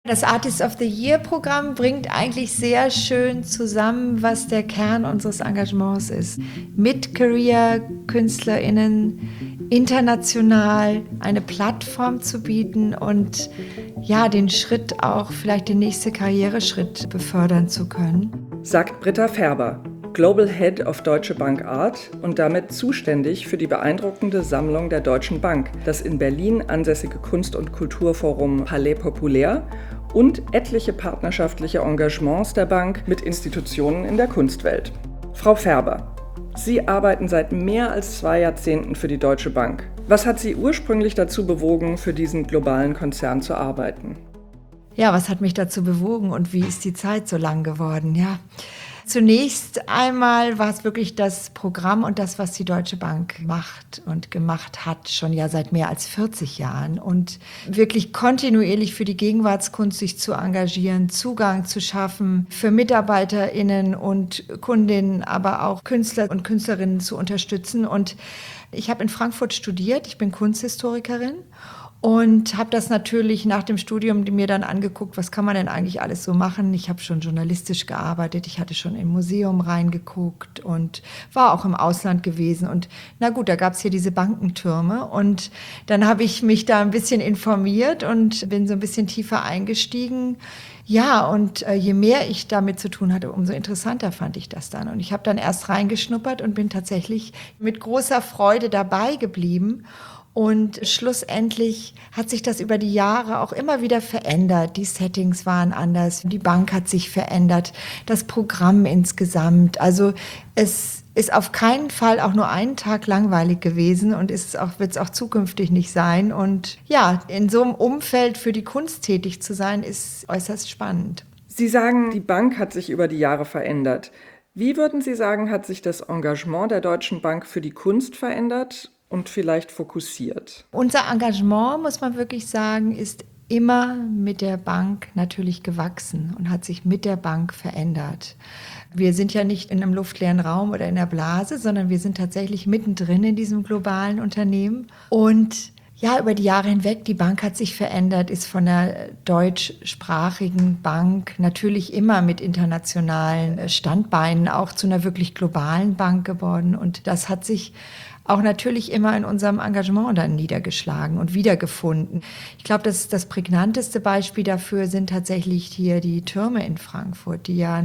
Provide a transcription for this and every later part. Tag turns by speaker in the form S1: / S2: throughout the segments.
S1: Das Artist of the Year Programm bringt eigentlich sehr schön zusammen, was der Kern unseres Engagements ist. Mid-Career-KünstlerInnen international eine Plattform zu bieten und ja, den Schritt auch, vielleicht den nächsten Karriereschritt befördern zu können.
S2: Sagt Britta Färber, Global Head of Deutsche Bank Art und damit zuständig für die beeindruckende Sammlung der Deutschen Bank, das in Berlin ansässige Kunst- und Kulturforum Palais Populaire und etliche partnerschaftliche Engagements der Bank mit Institutionen in der Kunstwelt. Frau Färber, Sie arbeiten seit mehr als 2 Jahrzehnten für die Deutsche Bank. Was hat Sie ursprünglich dazu bewogen, für diesen globalen Konzern zu arbeiten?
S1: Ja, was hat mich dazu bewogen und wie ist die Zeit so lang geworden? Ja, zunächst einmal war es wirklich das Programm und das, was die Deutsche Bank macht und gemacht hat, schon ja seit mehr als 40 Jahren. Und wirklich kontinuierlich für die Gegenwartskunst sich zu engagieren, Zugang zu schaffen, für MitarbeiterInnen und Kundinnen, aber auch Künstler und Künstlerinnen zu unterstützen. Und ich habe in Frankfurt studiert, ich bin Kunsthistorikerin. Und habe das natürlich nach dem Studium mir dann angeguckt, was kann man denn eigentlich alles so machen. Ich habe schon journalistisch gearbeitet, ich hatte schon im Museum reingeguckt und war auch im Ausland gewesen. Und na gut, da gab es hier diese Bankentürme. Und dann habe ich mich da ein bisschen informiert und bin so ein bisschen tiefer eingestiegen. Ja, und je mehr ich damit zu tun hatte, umso interessanter fand ich das dann. Und ich habe dann erst reingeschnuppert und bin tatsächlich mit großer Freude dabei geblieben. Und schlussendlich hat sich das über die Jahre auch immer wieder verändert. Die Settings waren anders, die Bank hat sich verändert, das Programm insgesamt. Also es ist auf keinen Fall auch nur einen Tag langweilig gewesen und wird es auch zukünftig nicht sein. Und ja, in so einem Umfeld für die Kunst tätig zu sein, ist äußerst spannend.
S2: Sie sagen, die Bank hat sich über die Jahre verändert. Wie würden Sie sagen, hat sich das Engagement der Deutschen Bank für die Kunst verändert und vielleicht fokussiert?
S1: Unser Engagement, muss man wirklich sagen, ist immer mit der Bank natürlich gewachsen und hat sich mit der Bank verändert. Wir sind ja nicht in einem luftleeren Raum oder in der Blase, sondern wir sind tatsächlich mittendrin in diesem globalen Unternehmen. Und ja, über die Jahre hinweg, die Bank hat sich verändert, ist von einer deutschsprachigen Bank natürlich immer mit internationalen Standbeinen auch zu einer wirklich globalen Bank geworden. Und das hat sich auch natürlich immer in unserem Engagement dann niedergeschlagen und wiedergefunden. Ich glaube, das prägnanteste Beispiel dafür sind tatsächlich hier die Türme in Frankfurt, die ja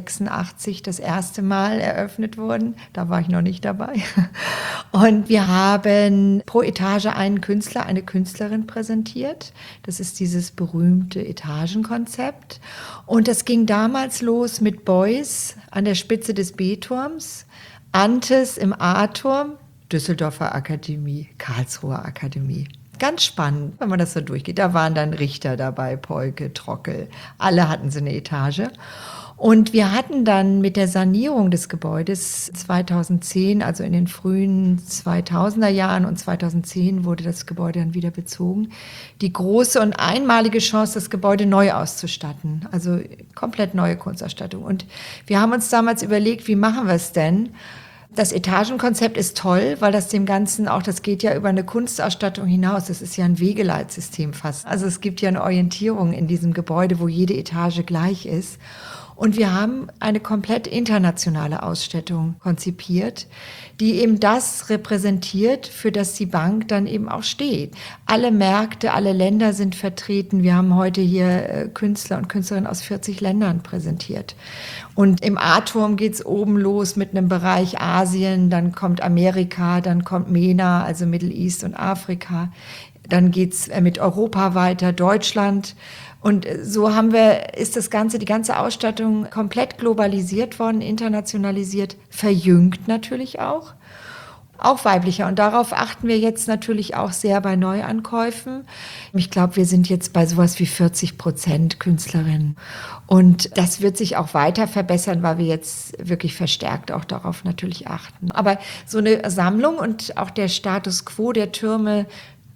S1: 1986 das erste Mal eröffnet wurden. Da war ich noch nicht dabei. Und wir haben pro Etage einen Künstler, eine Künstlerin präsentiert. Das ist dieses berühmte Etagenkonzept. Und das ging damals los mit Beuys an der Spitze des B-Turms, Antes im A-Turm, Düsseldorfer Akademie, Karlsruher Akademie. Ganz spannend, wenn man das so durchgeht. Da waren dann Richter dabei, Polke, Trockel. Alle hatten so eine Etage. Und wir hatten dann mit der Sanierung des Gebäudes 2010, also in den frühen 2000er Jahren und 2010 wurde das Gebäude dann wieder bezogen, die große und einmalige Chance, das Gebäude neu auszustatten. Also komplett neue Kunstausstattung. Und wir haben uns damals überlegt, wie machen wir es denn? Das Etagenkonzept ist toll, weil das dem Ganzen auch, das geht ja über eine Kunstausstattung hinaus. Das ist ja ein Wegeleitsystem fast. Also es gibt ja eine Orientierung in diesem Gebäude, wo jede Etage gleich ist. Und wir haben eine komplett internationale Ausstattung konzipiert, die eben das repräsentiert, für das die Bank dann eben auch steht. Alle Märkte, alle Länder sind vertreten. Wir haben heute hier Künstler und Künstlerinnen aus 40 Ländern präsentiert. Und im A-Turm geht's oben los mit einem Bereich Asien, dann kommt Amerika, dann kommt MENA, also Middle East und Afrika. Dann geht's mit Europa weiter, Deutschland. Und so ist die ganze Ausstattung komplett globalisiert worden, internationalisiert, verjüngt natürlich auch weiblicher. Und darauf achten wir jetzt natürlich auch sehr bei Neuankäufen. Ich glaube, wir sind jetzt bei sowas wie 40% Künstlerinnen. Und das wird sich auch weiter verbessern, weil wir jetzt wirklich verstärkt auch darauf natürlich achten. Aber so eine Sammlung und auch der Status quo der Türme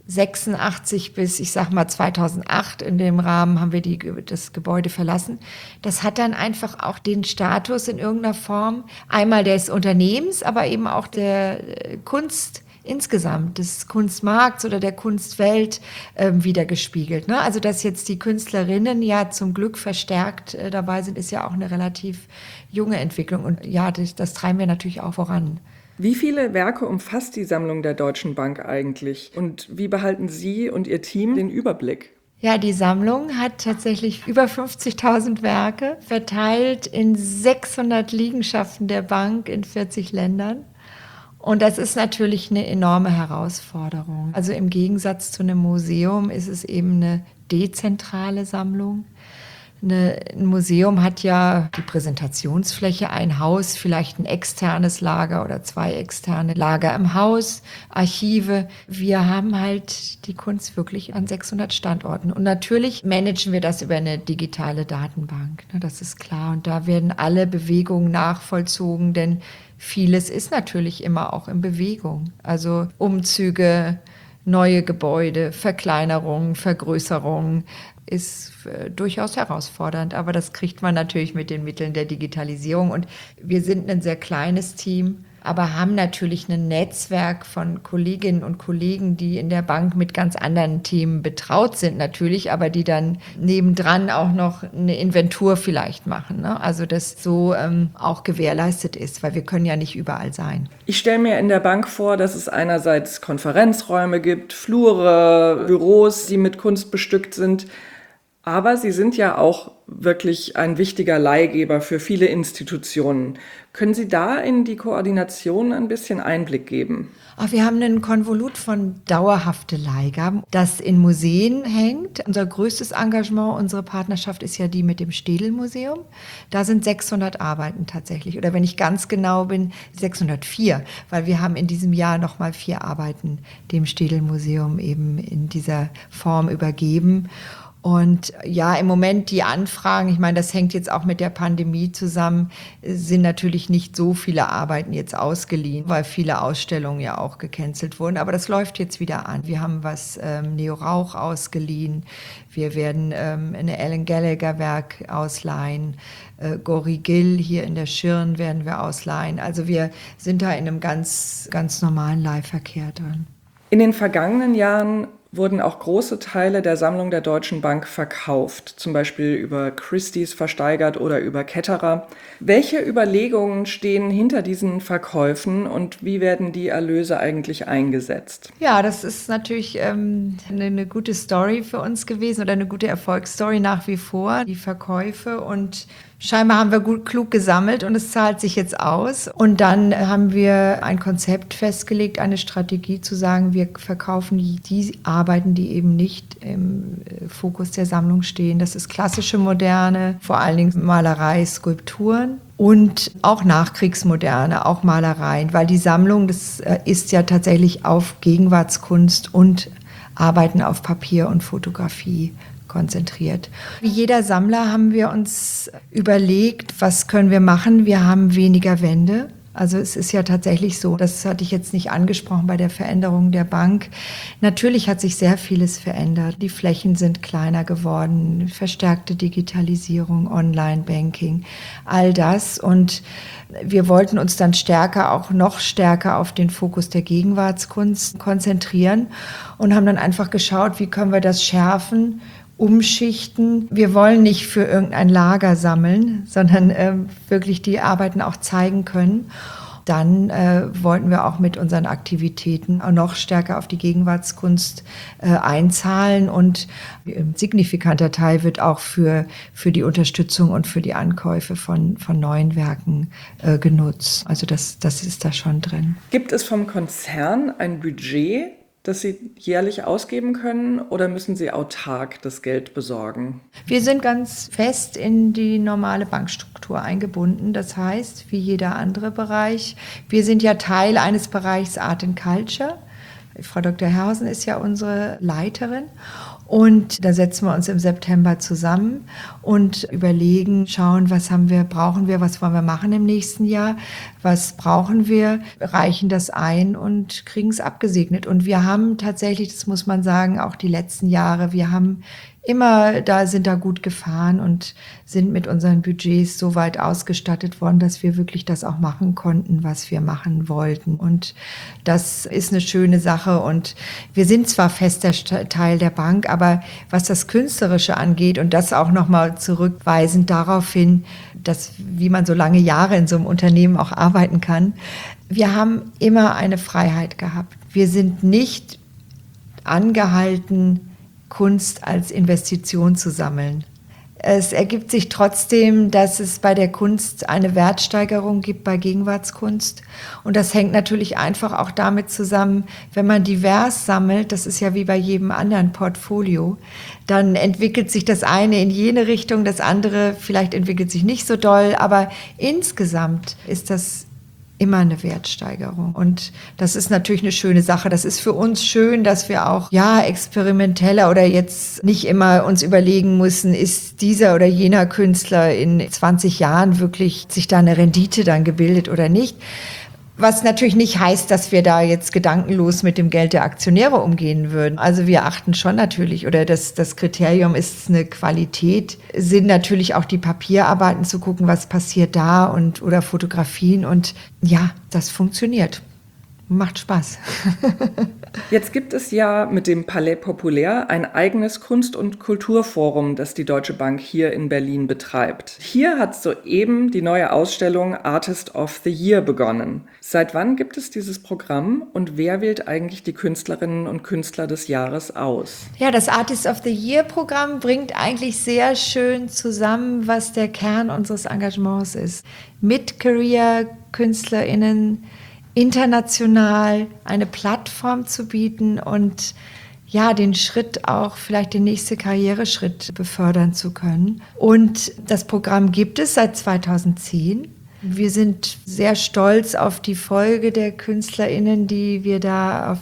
S1: 86 bis, ich sag mal, 2008, in dem Rahmen haben wir das Gebäude verlassen. Das hat dann einfach auch den Status in irgendeiner Form, einmal des Unternehmens, aber eben auch der Kunst insgesamt des Kunstmarkts oder der Kunstwelt wiedergespiegelt. Ne? Also dass jetzt die Künstlerinnen ja zum Glück verstärkt dabei sind, ist ja auch eine relativ junge Entwicklung. Und ja, das treiben wir natürlich auch voran.
S2: Wie viele Werke umfasst die Sammlung der Deutschen Bank eigentlich? Und wie behalten Sie und Ihr Team den Überblick?
S1: Ja, die Sammlung hat tatsächlich über 50.000 Werke, verteilt in 600 Liegenschaften der Bank in 40 Ländern. Und das ist natürlich eine enorme Herausforderung. Also im Gegensatz zu einem Museum ist es eben eine dezentrale Sammlung. Ein Museum hat ja die Präsentationsfläche, ein Haus, vielleicht ein externes Lager oder 2 externe Lager im Haus, Archive. Wir haben halt die Kunst wirklich an 600 Standorten. Und natürlich managen wir das über eine digitale Datenbank. Das ist klar. Und da werden alle Bewegungen nachvollzogen, denn vieles ist natürlich immer auch in Bewegung. Also Umzüge, neue Gebäude, Verkleinerungen, Vergrößerungen ist durchaus herausfordernd, aber das kriegt man natürlich mit den Mitteln der Digitalisierung. Und wir sind ein sehr kleines Team, aber haben natürlich ein Netzwerk von Kolleginnen und Kollegen, die in der Bank mit ganz anderen Themen betraut sind natürlich, aber die dann nebendran auch noch eine Inventur vielleicht machen. Ne? Also das so auch gewährleistet ist, weil wir können ja nicht überall sein.
S2: Ich stelle mir in der Bank vor, dass es einerseits Konferenzräume gibt, Flure, Büros, die mit Kunst bestückt sind. Aber Sie sind ja auch wirklich ein wichtiger Leihgeber für viele Institutionen. Können Sie da in die Koordination ein bisschen Einblick geben?
S1: Wir haben einen Konvolut von dauerhafte Leihgaben, das in Museen hängt. Unser größtes Engagement, unsere Partnerschaft ist ja die mit dem Städel-Museum. Da sind 600 Arbeiten tatsächlich. Oder wenn ich ganz genau bin, 604, weil wir haben in diesem Jahr nochmal 4 Arbeiten dem Städel-Museum eben in dieser Form übergeben. Und ja, im Moment die Anfragen, ich meine, das hängt jetzt auch mit der Pandemie zusammen, sind natürlich nicht so viele Arbeiten jetzt ausgeliehen, weil viele Ausstellungen ja auch gecancelt wurden. Aber das läuft jetzt wieder an. Wir haben was Neo Rauch ausgeliehen. Wir werden eine Alan Gallagher Werk ausleihen. Gori Gill hier in der Schirn werden wir ausleihen. Also wir sind da in einem ganz, ganz normalen Leihverkehr drin.
S2: In den vergangenen Jahren wurden auch große Teile der Sammlung der Deutschen Bank verkauft, zum Beispiel über Christie's versteigert oder über Ketterer. Welche Überlegungen stehen hinter diesen Verkäufen und wie werden die Erlöse eigentlich eingesetzt?
S1: Ja, das ist natürlich eine gute Story für uns gewesen oder eine gute Erfolgsstory nach wie vor, die Verkäufe. Und scheinbar haben wir klug gesammelt und es zahlt sich jetzt aus. Und dann haben wir ein Konzept festgelegt, eine Strategie zu sagen, wir verkaufen die Arbeiten, die eben nicht im Fokus der Sammlung stehen. Das ist klassische Moderne, vor allen Dingen Malerei, Skulpturen. Und auch Nachkriegsmoderne, auch Malereien, weil die Sammlung, das ist ja tatsächlich auf Gegenwartskunst und Arbeiten auf Papier und Fotografie konzentriert. Wie jeder Sammler haben wir uns überlegt, was können wir machen? Wir haben weniger Wände. Also es ist ja tatsächlich so, das hatte ich jetzt nicht angesprochen bei der Veränderung der Bank. Natürlich hat sich sehr vieles verändert. Die Flächen sind kleiner geworden, verstärkte Digitalisierung, Online-Banking, all das. Und wir wollten uns dann noch stärker auf den Fokus der Gegenwartskunst konzentrieren und haben dann einfach geschaut, wie können wir das schärfen, umschichten. Wir wollen nicht für irgendein Lager sammeln, sondern wirklich die Arbeiten auch zeigen können. Dann wollten wir auch mit unseren Aktivitäten auch noch stärker auf die Gegenwartskunst einzahlen und ein signifikanter Teil wird auch für die Unterstützung und für die Ankäufe von neuen Werken genutzt. Also das ist da schon drin.
S2: Gibt es vom Konzern ein Budget, das Sie jährlich ausgeben können oder müssen Sie autark das Geld besorgen?
S1: Wir sind ganz fest in die normale Bankstruktur eingebunden. Das heißt, wie jeder andere Bereich, wir sind ja Teil eines Bereichs Art and Culture. Frau Dr. Herrhausen ist ja unsere Leiterin. Und da setzen wir uns im September zusammen und überlegen, schauen, brauchen wir, was wollen wir machen im nächsten Jahr, was brauchen wir, reichen das ein und kriegen es abgesegnet. Und wir haben tatsächlich, das muss man sagen, auch die letzten Jahre, wir haben sind da gut gefahren und sind mit unseren Budgets so weit ausgestattet worden, dass wir wirklich das auch machen konnten, was wir machen wollten. Und das ist eine schöne Sache. Und wir sind zwar fester Teil der Bank, aber was das Künstlerische angeht und das auch nochmal zurückweisend darauf hin, dass, wie man so lange Jahre in so einem Unternehmen auch arbeiten kann, wir haben immer eine Freiheit gehabt. Wir sind nicht angehalten, Kunst als Investition zu sammeln. Es ergibt sich trotzdem, dass es bei der Kunst eine Wertsteigerung gibt bei Gegenwartskunst. Und das hängt natürlich einfach auch damit zusammen, wenn man divers sammelt, das ist ja wie bei jedem anderen Portfolio, dann entwickelt sich das eine in jene Richtung, das andere vielleicht entwickelt sich nicht so doll, aber insgesamt ist das immer eine Wertsteigerung. Und das ist natürlich eine schöne Sache. Das ist für uns schön, dass wir auch, experimenteller oder jetzt nicht immer uns überlegen müssen, ist dieser oder jener Künstler in 20 Jahren wirklich sich da eine Rendite dann gebildet oder nicht. Was natürlich nicht heißt, dass wir da jetzt gedankenlos mit dem Geld der Aktionäre umgehen würden. Also wir achten schon natürlich, oder das Kriterium ist eine Qualität, sind natürlich auch die Papierarbeiten zu gucken, was passiert da oder Fotografien und ja, das funktioniert. Macht Spaß.
S2: Jetzt gibt es ja mit dem Palais Populaire ein eigenes Kunst- und Kulturforum, das die Deutsche Bank hier in Berlin betreibt. Hier hat soeben die neue Ausstellung Artist of the Year begonnen. Seit wann gibt es dieses Programm und wer wählt eigentlich die Künstlerinnen und Künstler des Jahres aus?
S1: Ja, das Artist of the Year Programm bringt eigentlich sehr schön zusammen, was der Kern unseres Engagements ist. Mid-Career-KünstlerInnen international eine Plattform zu bieten und den Schritt auch, vielleicht den nächsten Karriereschritt befördern zu können. Und das Programm gibt es seit 2010. Wir sind sehr stolz auf die Folge der KünstlerInnen, die wir da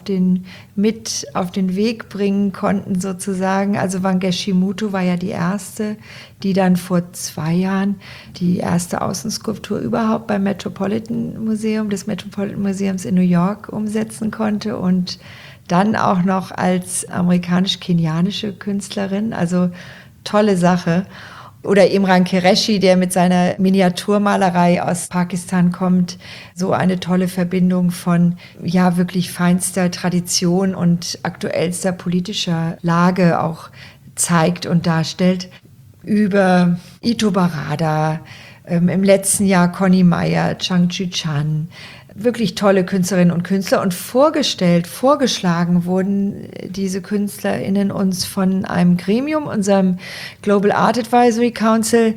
S1: mit auf den Weg bringen konnten sozusagen. Also Wangechi Muto war ja die erste, die dann vor 2 Jahren die erste Außenskulptur überhaupt beim des Metropolitan Museums in New York umsetzen konnte und dann auch noch als amerikanisch-kenianische Künstlerin. Also tolle Sache. Oder Imran Qureshi, der mit seiner Miniaturmalerei aus Pakistan kommt, so eine tolle Verbindung von wirklich feinster Tradition und aktuellster politischer Lage auch zeigt und darstellt. Über Ito Barada, im letzten Jahr Conny Meyer, Chang-Chu Chan, wirklich tolle Künstlerinnen und Künstler und vorgeschlagen wurden diese KünstlerInnen uns von einem Gremium, unserem Global Art Advisory Council,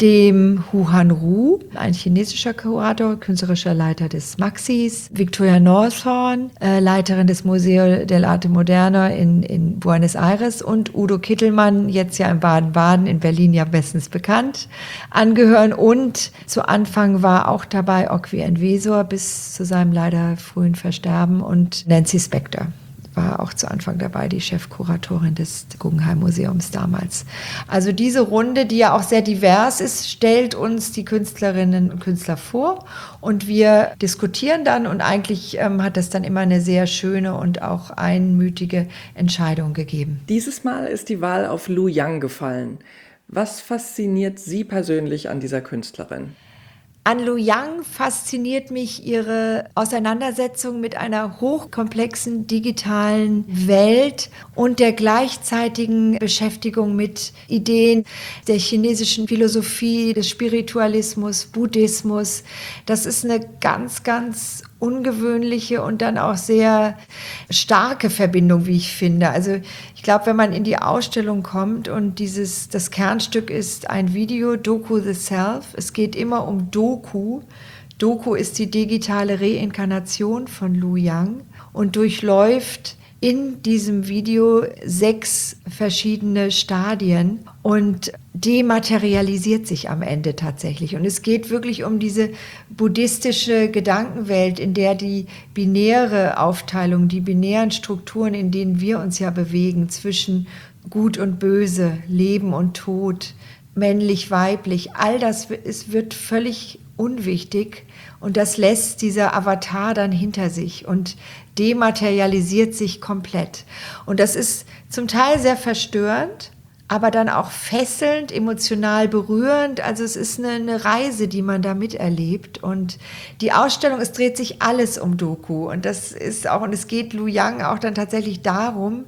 S1: dem Hu Han Ru, ein chinesischer Kurator, künstlerischer Leiter des Maxis, Victoria Northorn, Leiterin des Museo del Arte Moderno in Buenos Aires und Udo Kittelmann, jetzt ja in Baden-Baden, in Berlin ja bestens bekannt, angehören. Und zu Anfang war auch dabei Okwi Enwesor bis zu seinem leider frühen Versterben und Nancy Spector war auch zu Anfang dabei, die Chefkuratorin des Guggenheim Museums damals. Also diese Runde, die ja auch sehr divers ist, stellt uns die Künstlerinnen und Künstler vor und wir diskutieren dann und eigentlich hat es dann immer eine sehr schöne und auch einmütige Entscheidung gegeben.
S2: Dieses Mal ist die Wahl auf Lu Yang gefallen. Was fasziniert Sie persönlich an dieser Künstlerin?
S1: An Lu Yang fasziniert mich ihre Auseinandersetzung mit einer hochkomplexen digitalen Welt und der gleichzeitigen Beschäftigung mit Ideen der chinesischen Philosophie, des Spiritualismus, Buddhismus. Das ist eine ganz, ganz ungewöhnliche und dann auch sehr starke Verbindung, wie ich finde. Also ich glaube, wenn man in die Ausstellung kommt und das Kernstück ist ein Video, Doku the Self. Es geht immer um Doku. Doku ist die digitale Reinkarnation von Lu Yang und durchläuft in diesem Video 6 verschiedene Stadien und dematerialisiert sich am Ende tatsächlich. Und es geht wirklich um diese buddhistische Gedankenwelt, in der die binäre Aufteilung, die binären Strukturen, in denen wir uns ja bewegen, zwischen Gut und Böse, Leben und Tod, männlich, weiblich, all das wird völlig unwichtig und das lässt dieser Avatar dann hinter sich und dematerialisiert sich komplett. Und das ist zum Teil sehr verstörend, aber dann auch fesselnd, emotional berührend. Also es ist eine Reise, die man da miterlebt. Und die Ausstellung, es dreht sich alles um Doku. Und das ist auch, und es geht Lu Yang auch dann tatsächlich darum,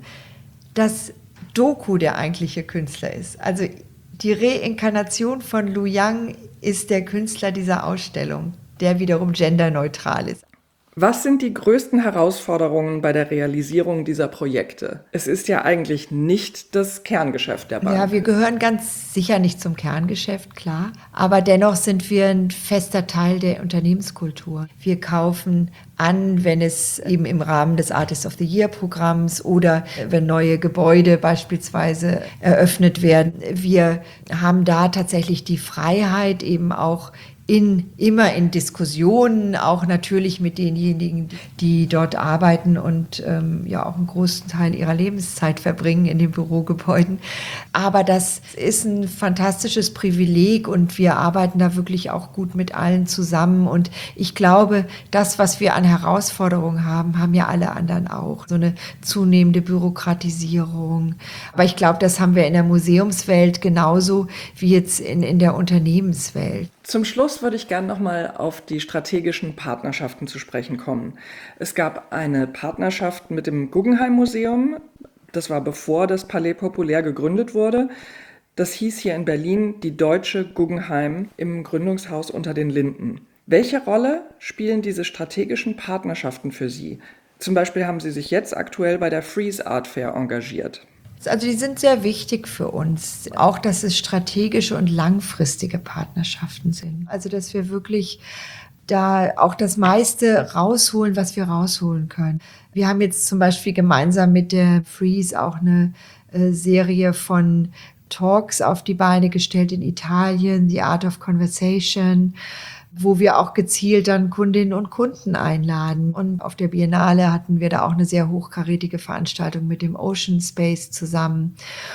S1: dass Doku der eigentliche Künstler ist. Also die Reinkarnation von Lu Yang ist der Künstler dieser Ausstellung, der wiederum genderneutral ist.
S2: Was sind die größten Herausforderungen bei der Realisierung dieser Projekte? Es ist ja eigentlich nicht das Kerngeschäft der Bank.
S1: Ja, wir gehören ganz sicher nicht zum Kerngeschäft, klar. Aber dennoch sind wir ein fester Teil der Unternehmenskultur. Wir kaufen an, wenn es eben im Rahmen des Artist of the Year Programms oder wenn neue Gebäude beispielsweise eröffnet werden. Wir haben da tatsächlich die Freiheit, eben auch immer in Diskussionen, auch natürlich mit denjenigen, die dort arbeiten und ja auch einen großen Teil ihrer Lebenszeit verbringen in den Bürogebäuden. Aber das ist ein fantastisches Privileg und wir arbeiten da wirklich auch gut mit allen zusammen. Und ich glaube, das, was wir an Herausforderungen haben, haben ja alle anderen auch. So eine zunehmende Bürokratisierung. Aber ich glaube, das haben wir in der Museumswelt genauso wie jetzt in der Unternehmenswelt.
S2: Zum Schluss würde ich gerne nochmal auf die strategischen Partnerschaften zu sprechen kommen. Es gab eine Partnerschaft mit dem Guggenheim Museum. Das war bevor das Palais Populaire gegründet wurde. Das hieß hier in Berlin die Deutsche Guggenheim im Gründungshaus unter den Linden. Welche Rolle spielen diese strategischen Partnerschaften für Sie? Zum Beispiel haben Sie sich jetzt aktuell bei der Frieze Art Fair engagiert.
S1: Also die sind sehr wichtig für uns, auch dass es strategische und langfristige Partnerschaften sind. Also dass wir wirklich da auch das meiste rausholen, was wir rausholen können. Wir haben jetzt zum Beispiel gemeinsam mit der Frieze auch eine Serie von Talks auf die Beine gestellt in Italien, The Art of Conversation, wo wir auch gezielt dann Kundinnen und Kunden einladen. Und auf der Biennale hatten wir da auch eine sehr hochkarätige Veranstaltung mit dem Ocean Space zusammen.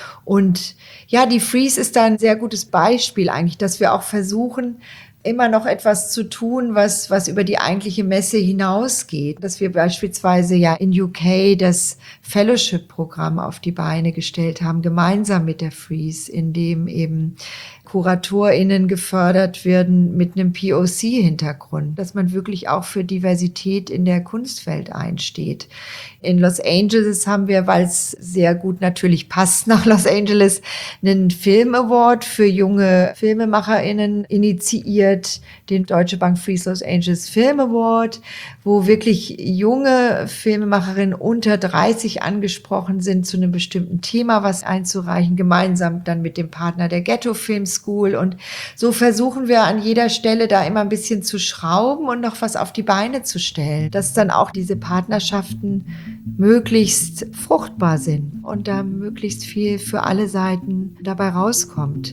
S1: Und ja, die Frieze ist da ein sehr gutes Beispiel eigentlich, dass wir auch versuchen, immer noch etwas zu tun, was über die eigentliche Messe hinausgeht. Dass wir beispielsweise ja in UK das Fellowship-Programm auf die Beine gestellt haben, gemeinsam mit der Frieze, in dem eben KuratorInnen gefördert werden mit einem POC-Hintergrund, dass man wirklich auch für Diversität in der Kunstwelt einsteht. In Los Angeles haben wir, weil es sehr gut natürlich passt nach Los Angeles, einen Film-Award für junge FilmemacherInnen initiiert, den Deutsche Bank Frieze Los Angeles Film Award, wo wirklich junge Filmemacherinnen unter 30 angesprochen sind, zu einem bestimmten Thema was einzureichen, gemeinsam dann mit dem Partner der Ghetto Film School. Und so versuchen wir an jeder Stelle da immer ein bisschen zu schrauben und noch was auf die Beine zu stellen, dass dann auch diese Partnerschaften möglichst fruchtbar sind und da möglichst viel für alle Seiten dabei rauskommt.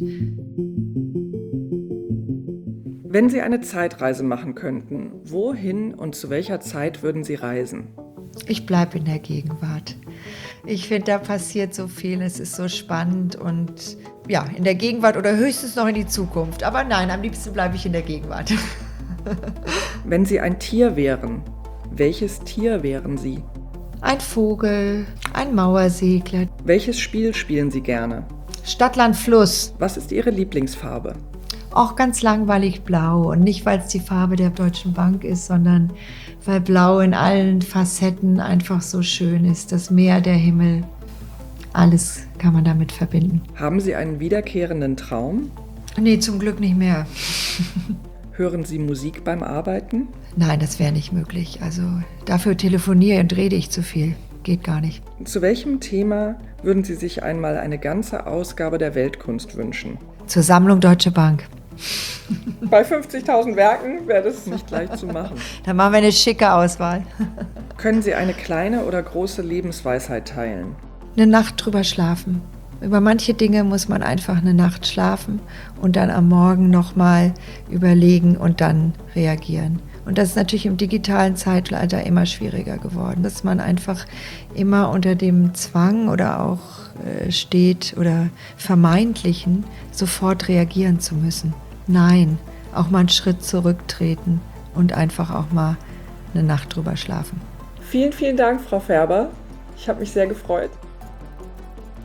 S2: Wenn Sie eine Zeitreise machen könnten, wohin und zu welcher Zeit würden Sie reisen?
S1: Ich bleibe in der Gegenwart. Ich finde, da passiert so viel, es ist so spannend und ja, in der Gegenwart oder höchstens noch in die Zukunft. Aber nein, am liebsten bleibe ich in der Gegenwart.
S2: Wenn Sie ein Tier wären, welches Tier wären Sie?
S1: Ein Vogel, ein Mauersegler.
S2: Welches Spiel spielen Sie gerne?
S1: Stadt, Land, Fluss.
S2: Was ist Ihre Lieblingsfarbe?
S1: Auch ganz langweilig blau. Und nicht, weil es die Farbe der Deutschen Bank ist, sondern weil Blau in allen Facetten einfach so schön ist. Das Meer, der Himmel, alles kann man damit verbinden.
S2: Haben Sie einen wiederkehrenden Traum?
S1: Nee, zum Glück nicht mehr.
S2: Hören Sie Musik beim Arbeiten?
S1: Nein, das wäre nicht möglich. Also dafür telefoniere und rede ich zu viel. Geht gar nicht.
S2: Zu welchem Thema würden Sie sich einmal eine ganze Ausgabe der Weltkunst wünschen?
S1: Zur Sammlung Deutsche Bank.
S2: Bei 50.000 Werken wäre das nicht leicht zu machen.
S1: Dann machen wir eine schicke Auswahl.
S2: Können Sie eine kleine oder große Lebensweisheit teilen?
S1: Eine Nacht drüber schlafen. Über manche Dinge muss man einfach eine Nacht schlafen und dann am Morgen nochmal überlegen und dann reagieren. Und das ist natürlich im digitalen Zeitalter immer schwieriger geworden, dass man einfach immer unter dem Zwang oder auch steht oder vermeintlichen, sofort reagieren zu müssen. Nein, auch mal einen Schritt zurücktreten und einfach auch mal eine Nacht drüber schlafen.
S2: Vielen, vielen Dank, Frau Färber. Ich habe mich sehr gefreut.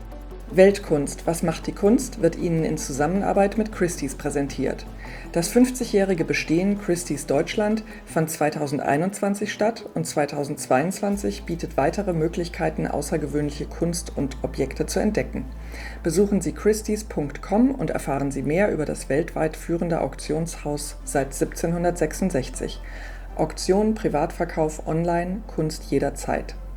S2: Weltkunst, was macht die Kunst, wird Ihnen in Zusammenarbeit mit Christie's präsentiert. Das 50-jährige Bestehen Christie's Deutschland fand 2021 statt und 2022 bietet weitere Möglichkeiten, außergewöhnliche Kunst und Objekte zu entdecken. Besuchen Sie christies.com und erfahren Sie mehr über das weltweit führende Auktionshaus seit 1766. Auktion, Privatverkauf, Online, Kunst jederzeit.